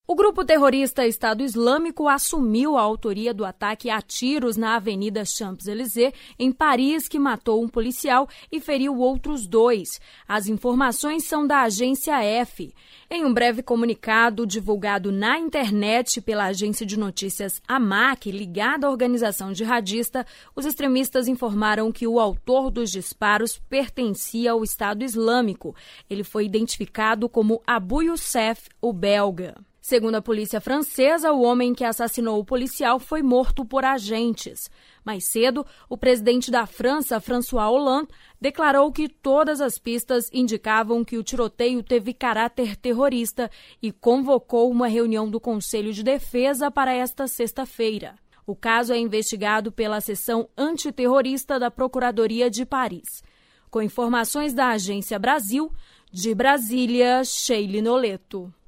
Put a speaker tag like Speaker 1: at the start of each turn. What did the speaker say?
Speaker 1: O grupo terrorista Estado Islâmico assumiu a autoria do ataque a tiros na Avenida Champs-Élysées, em Paris, que matou um policial e feriu outros 2. As informações são da agência EFE. Em um breve comunicado divulgado na internet pela agência de notícias AMAC, ligada à organização jihadista, os extremistas informaram que o autor dos disparos pertencia ao Estado Islâmico. Ele foi identificado como Abu Youssef, o belga. Segundo a polícia francesa, o homem que assassinou o policial foi morto por agentes. Mais cedo, o presidente da França, François Hollande, declarou que todas as pistas indicavam que o tiroteio teve caráter terrorista e convocou uma reunião do Conselho de Defesa para esta sexta-feira. O caso é investigado pela seção antiterrorista da Procuradoria de Paris. Com informações da Agência Brasil, de Brasília, Sheila Noleto.